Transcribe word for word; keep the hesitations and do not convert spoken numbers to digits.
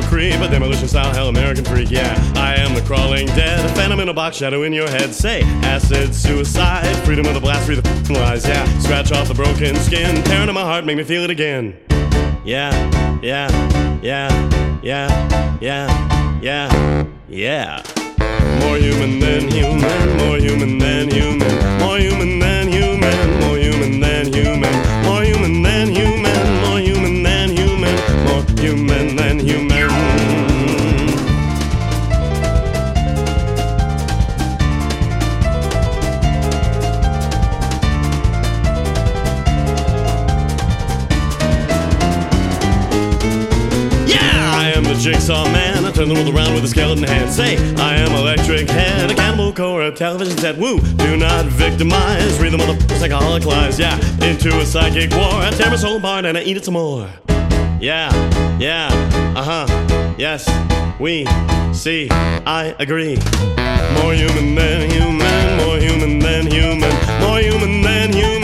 creep, a demolition style hell American freak, yeah. I am the crawling dead, a phantom in a box, shadow in your head. Say, acid, suicide, freedom of the blast, free the f***ing lies, yeah. Scratch off the broken skin, tearing at my heart, make me feel it again. Yeah, yeah, yeah, yeah, yeah, yeah, yeah. More human than human, more human than human, more human than human, more human than human, more human than human, more human than human, more human than human. Yeah, I am the jigsaw man. I turn the world around with a skeleton hand. Say, I am electric head, a cannibal core, a television set. Woo, do not victimize. Read the motherfuckers like alcoholic lies. Yeah, into a psychic war. I tear my soul apart and I eat it some more. Yeah, yeah, uh-huh, yes, we see, I agree. More human than human, more human than human, more human than human.